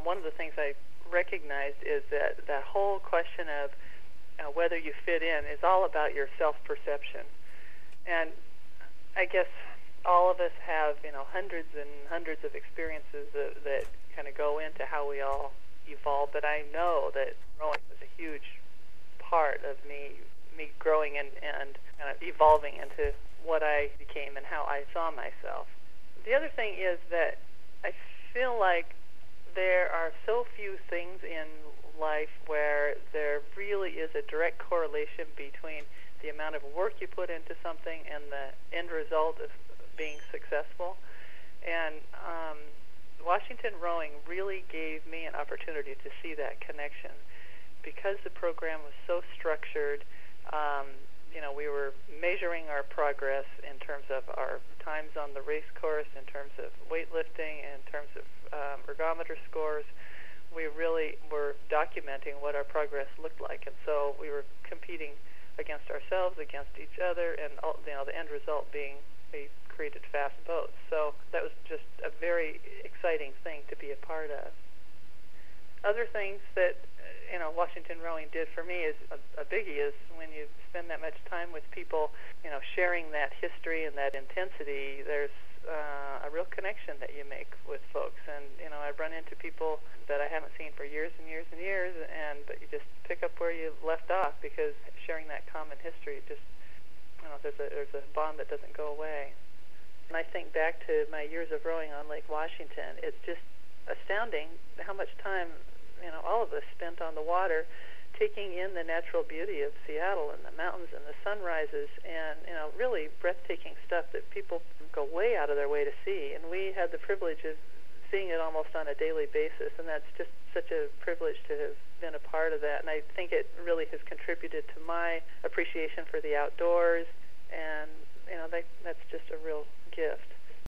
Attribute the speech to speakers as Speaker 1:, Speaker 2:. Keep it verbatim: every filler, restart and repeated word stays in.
Speaker 1: um, one of the things I recognized is that that whole question of uh, whether you fit in is all about your self-perception. And I guess all of us have, you know, hundreds and hundreds of experiences that, that kind of go into how we all evolve. But I know that rowing was a huge part of me, me growing and, and kind of evolving into what I became and how I saw myself. The other thing is that I feel like there are so few things in life where there really is a direct correlation between the amount of work you put into something and the end result of being successful. And um, Washington Rowing really gave me an opportunity to see that connection. Because the program was so structured, um, you know, we were measuring our progress in terms of our times on the race course, in terms of weightlifting, in terms of um, ergometer scores. We really were documenting what our progress looked like, and so we were competing against ourselves, against each other, and you know, the end result being we created fast boats. So that was just a very exciting thing to be a part of. Other things that you know Washington Rowing did for me is a, a biggie is when you spend that much time with people, you know, sharing that history and that intensity. There's uh, a real connection that you make with folks, and you know I've run into people that I haven't seen for years and years and years, and but you just pick up where you left off because sharing that common history just you know there's a there's a bond that doesn't go away. And I think back to my years of rowing on Lake Washington, it's just astounding how much time you know all of us spent on the water, taking in the natural beauty of Seattle and the mountains and the sunrises, and you know really breathtaking stuff that people go way out of their way to see. And we had the privilege of seeing it almost on a daily basis, and that's just such a privilege to have been a part of that. And I think it really has contributed to my appreciation for the outdoors, and you know that, that's just a real gift.